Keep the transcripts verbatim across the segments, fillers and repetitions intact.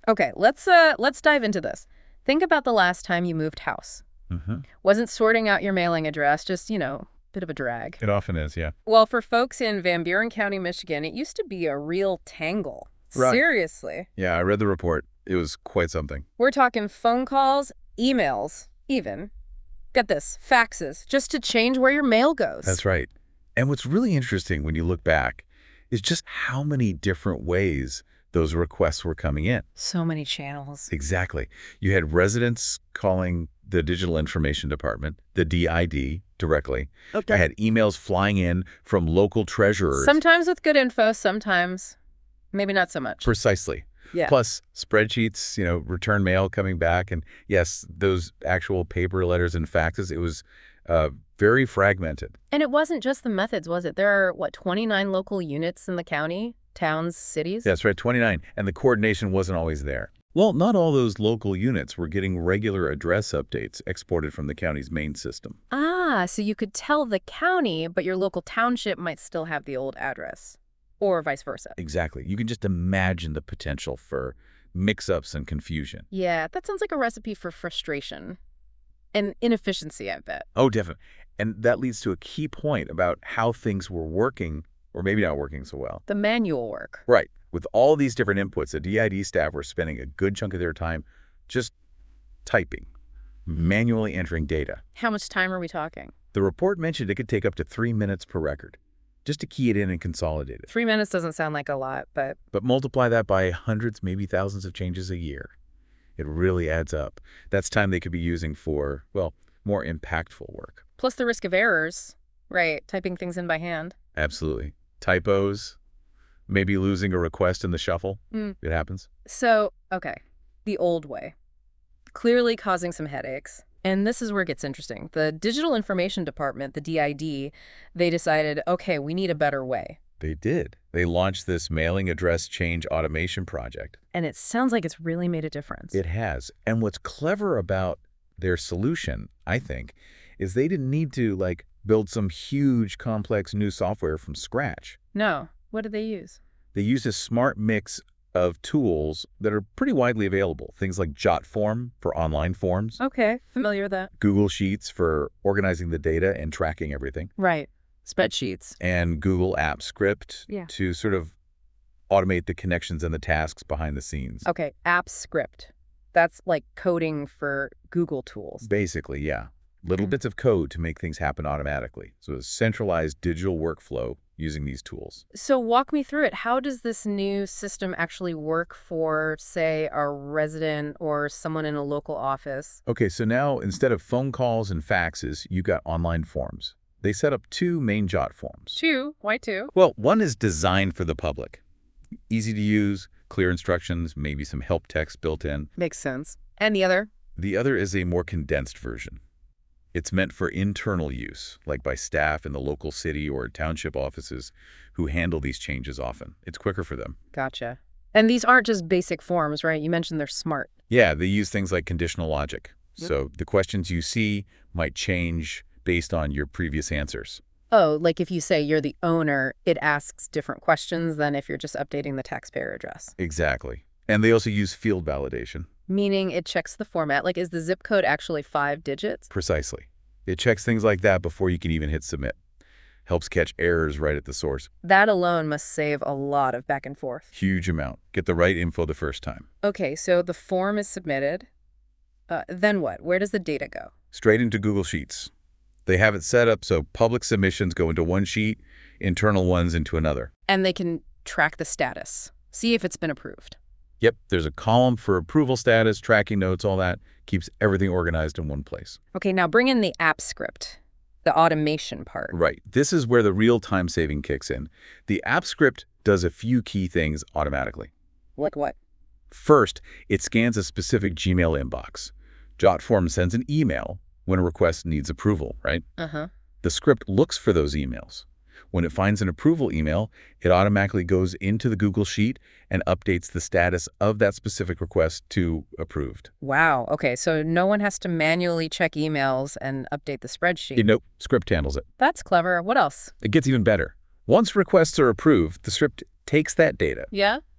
Okay, let's uh let's dive into this. Think about the last time you moved house. Mm-hmm. Wasn't sorting out your mailing address just, you know, bit of a drag. It often is, yeah. Well, for folks in Van Buren County, Michigan, it used to be a real tangle. Right. Seriously. Yeah, I read the report. It was quite something. We're talking phone calls, emails, even. Get this, faxes, just to change where your mail goes. That's right. And what's really interesting when you look back is just how many different ways those requests were coming in. So many channels. Exactly. You had residents calling the Digital Information Department, the D I D, directly. Okay. I had emails flying in from local treasurers. Sometimes with good info, sometimes maybe not so much. Precisely. Yeah. Plus spreadsheets, you know, return mail coming back. And yes, those actual paper letters and faxes, it was uh, very fragmented. And it wasn't just the methods, was it? There are, what, twenty-nine local units in the county? Towns, cities? That's right, twenty-nine. And the coordination wasn't always there. Well, not all those local units were getting regular address updates exported from the county's main system. Ah, so you could tell the county, but your local township might still have the old address. Or vice versa. Exactly. You can just imagine the potential for mix-ups and confusion. Yeah, that sounds like a recipe for frustration. And inefficiency, I bet. Oh, definitely. And that leads to a key point about how things were working, or maybe not working so well. The manual work. Right. With all these different inputs, the D I D staff were spending a good chunk of their time just typing, manually entering data. How much time are we talking? The report mentioned it could take up to three minutes per record, just to key it in and consolidate it. Three minutes doesn't sound like a lot, but... But multiply that by hundreds, maybe thousands of changes a year. It really adds up. That's time they could be using for, well, more impactful work. Plus the risk of errors, right? Typing things in by hand. Absolutely. Typos, maybe losing a request in the shuffle. Mm. It happens. So, okay, the old way. Clearly causing some headaches. And this is where it gets interesting. The Digital Information Department, the D I D, they decided, okay, we need a better way. They did. They launched this mailing address change automation project. And it sounds like it's really made a difference. It has. And what's clever about their solution, I think, is they didn't need to, like, build some huge, complex new software from scratch. No. What did they use? They used a smart mix of tools that are pretty widely available. Things like JotForm for online forms. Okay, familiar with that. Google Sheets for organizing the data and tracking everything. Right. Spreadsheets. And Google Apps Script Yeah. to sort of automate the connections and the tasks behind the scenes. Okay, Apps Script. That's like coding for Google tools. Basically, yeah. Little Mm. bits of code to make things happen automatically. So a centralized digital workflow using these tools. So walk me through it. How does this new system actually work for, say, a resident or someone in a local office? Okay, so now instead of phone calls and faxes, you got online forms. They set up two main Jot forms. Two? Why two? Well, one is designed for the public. Easy to use, clear instructions, maybe some help text built in. Makes sense. And the other? The other is a more condensed version. It's meant for internal use, like by staff in the local city or township offices who handle these changes often. It's quicker for them. Gotcha. And these aren't just basic forms, right? You mentioned they're smart. Yeah, they use things like conditional logic. Yep. So the questions you see might change based on your previous answers. Oh, like if you say you're the owner, it asks different questions than if you're just updating the taxpayer address. Exactly. And they also use field validation. Meaning it checks the format. Like, is the zip code actually five digits? Precisely. It checks things like that before you can even hit submit. Helps catch errors right at the source. That alone must save a lot of back and forth. Huge amount. Get the right info the first time. Okay, so the form is submitted. Uh, then what? Where does the data go? Straight into Google Sheets. They have it set up so public submissions go into one sheet, internal ones into another. And they can track the status, see if it's been approved. Yep, there's a column for approval status, tracking notes, all that. Keeps everything organized in one place. Okay, now bring in the app script, the automation part. Right. This is where the real time saving kicks in. The app script does a few key things automatically. Like what? First, it scans a specific Gmail inbox. JotForm sends an email when a request needs approval, right? Uh-huh. The script looks for those emails. When it finds an approval email, it automatically goes into the Google Sheet and updates the status of that specific request to approved. Wow. Okay, so no one has to manually check emails and update the spreadsheet. You know, script handles it. That's clever. What else? It gets even better. Once requests are approved, the script takes that data, Yeah?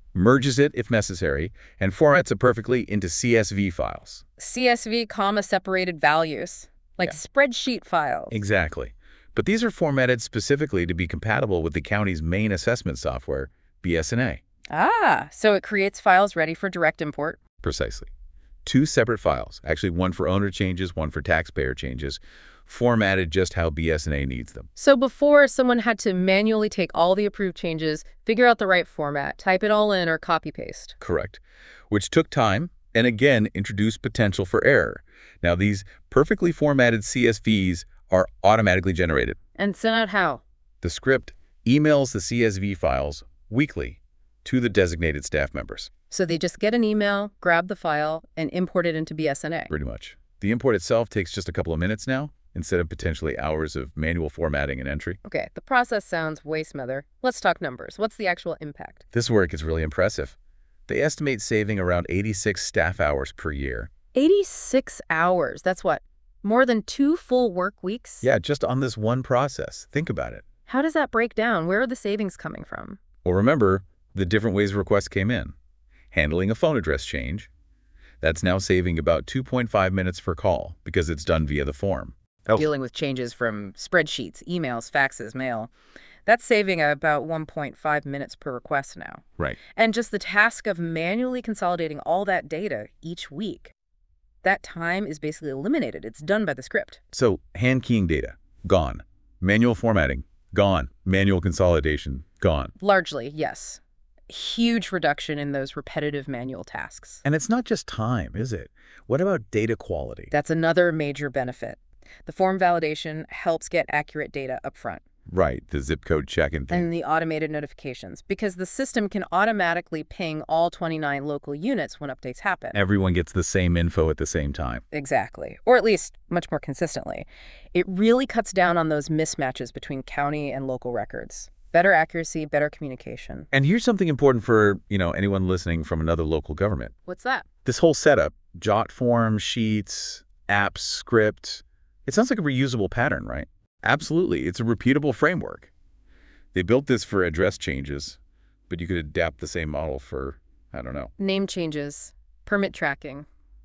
merges it if necessary, and formats it perfectly into C S V files. C S V, comma, separated values, like Yeah. spreadsheet files. Exactly. But these are formatted specifically to be compatible with the county's main assessment software, B S N A. Ah, so it creates files ready for direct import. Precisely. Two separate files, actually one for owner changes, one for taxpayer changes, formatted just how B S N A needs them. So before, someone had to manually take all the approved changes, figure out the right format, type it all in, or copy-paste. Correct. Which took time and again introduced potential for error. Now these perfectly formatted C S Vs are automatically generated. And sent out how? The script emails the C S V files weekly to the designated staff members. So they just get an email, grab the file, and import it into B S N A. Pretty much. The import itself takes just a couple of minutes now, instead of potentially hours of manual formatting and entry. Okay, the process sounds way smoother. Let's talk numbers. What's the actual impact? This work is really impressive. They estimate saving around eighty-six staff hours per year. eighty-six hours. That's what? More than two full work weeks? Yeah, just on this one process. Think about it. How does that break down? Where are the savings coming from? Well, remember the different ways requests came in. Handling a phone address change. That's now saving about two point five minutes per call because it's done via the form. Oh. Dealing with changes from spreadsheets, emails, faxes, mail. That's saving about one point five minutes per request now. Right. And just the task of manually consolidating all that data each week. That time is basically eliminated. It's done by the script. So hand keying data, gone. Manual formatting, gone. Manual consolidation, gone. Largely, yes. Huge reduction in those repetitive manual tasks. And it's not just time, is it? What about data quality? That's another major benefit. The form validation helps get accurate data up front. Right, the zip code check and thing. And the automated notifications, because the system can automatically ping all twenty-nine local units when updates happen. Everyone gets the same info at the same time. Exactly. Or at least much more consistently. It really cuts down on those mismatches between county and local records. Better accuracy, better communication. And here's something important for, you know, anyone listening from another local government. What's that? This whole setup, jot form, sheets, apps, script, it sounds like a reusable pattern, right? Absolutely. It's a repeatable framework. They built this for address changes, but you could adapt the same model for, I don't know. Name changes, permit tracking,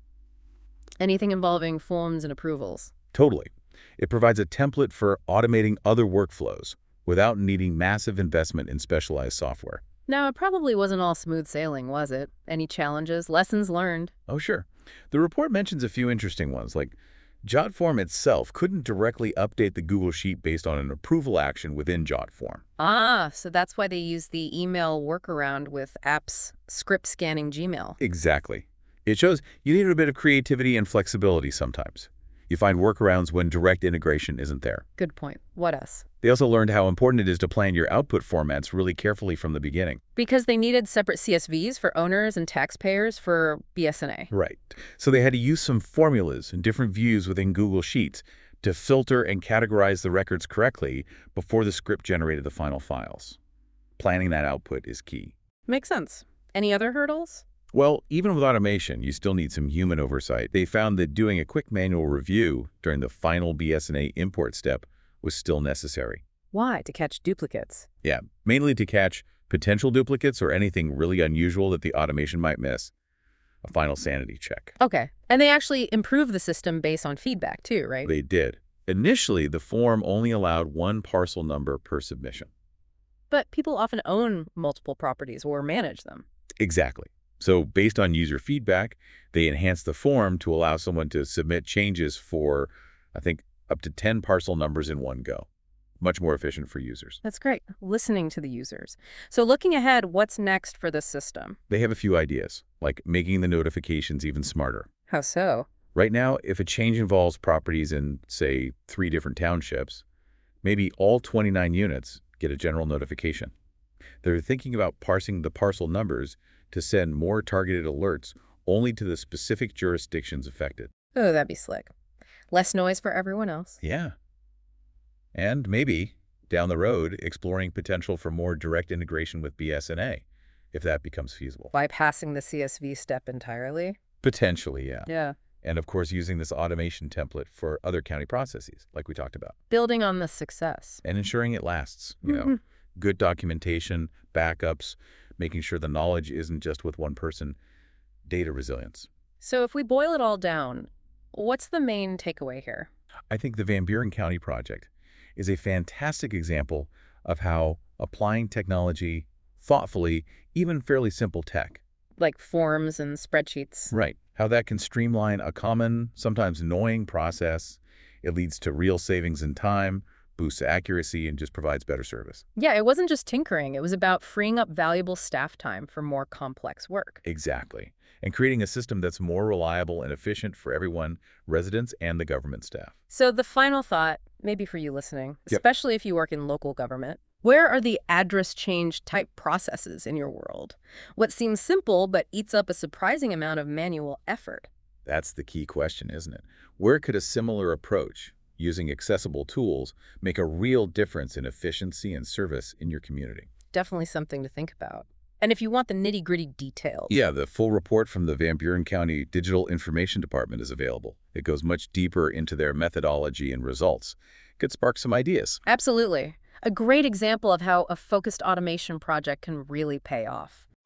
anything involving forms and approvals. Totally. It provides a template for automating other workflows without needing massive investment in specialized software. Now, it probably wasn't all smooth sailing, was it? Any challenges, lessons learned? Oh, sure. The report mentions a few interesting ones, like JotForm itself couldn't directly update the Google Sheet based on an approval action within JotForm. Ah, so that's why they use the email workaround with apps script scanning Gmail. Exactly. It shows you need a bit of creativity and flexibility sometimes. You find workarounds when direct integration isn't there. Good point. What else? They also learned how important it is to plan your output formats really carefully from the beginning. Because they needed separate C S Vs for owners and taxpayers for B S N A. Right. So they had to use some formulas and different views within Google Sheets to filter and categorize the records correctly before the script generated the final files. Planning that output is key. Makes sense. Any other hurdles? Well, even with automation, you still need some human oversight. They found that doing a quick manual review during the final B S N A import step was still necessary. Why? To catch duplicates. Yeah, mainly to catch potential duplicates or anything really unusual that the automation might miss. A final sanity check. Okay. And they actually improved the system based on feedback too, right? They did. Initially, the form only allowed one parcel number per submission. But people often own multiple properties or manage them. Exactly. So based on user feedback, they enhanced the form to allow someone to submit changes for, I think, up to ten parcel numbers in one go. Much more efficient for users. That's great. Listening to the users. So looking ahead, what's next for this system? They have a few ideas, like making the notifications even smarter. How so? Right now, if a change involves properties in, say, three different townships, maybe all twenty-nine units get a general notification. They're thinking about parsing the parcel numbers to send more targeted alerts only to the specific jurisdictions affected. Oh, that'd be slick. Less noise for everyone else. Yeah. And maybe, down the road, exploring potential for more direct integration with B S N A, if that becomes feasible. Bypassing the C S V step entirely? Potentially, yeah. Yeah. And of course, using this automation template for other county processes, like we talked about. Building on the success. And ensuring it lasts, you know. Good documentation, backups, making sure the knowledge isn't just with one person. Data resilience. So if we boil it all down, what's the main takeaway here? I think the Van Buren County project is a fantastic example of how applying technology thoughtfully, even fairly simple tech, Like forms and spreadsheets. right, how that can streamline a common, sometimes annoying process. It leads to real savings in time, boosts accuracy, and just provides better service. Yeah, it wasn't just tinkering. It was about freeing up valuable staff time for more complex work. Exactly. And creating a system that's more reliable and efficient for everyone, residents and the government staff. So the final thought, maybe for you listening, Yep. especially if you work in local government, where are the address change type processes in your world? What seems simple but eats up a surprising amount of manual effort? That's the key question, isn't it? Where could a similar approach, using accessible tools, make a real difference in efficiency and service in your community? Definitely something to think about. And if you want the nitty-gritty details, Yeah, the full report from the Van Buren County Digital Information Department is available. It goes much deeper into their methodology and results. Could spark some ideas. absolutely. A great example of how a focused automation project can really pay off.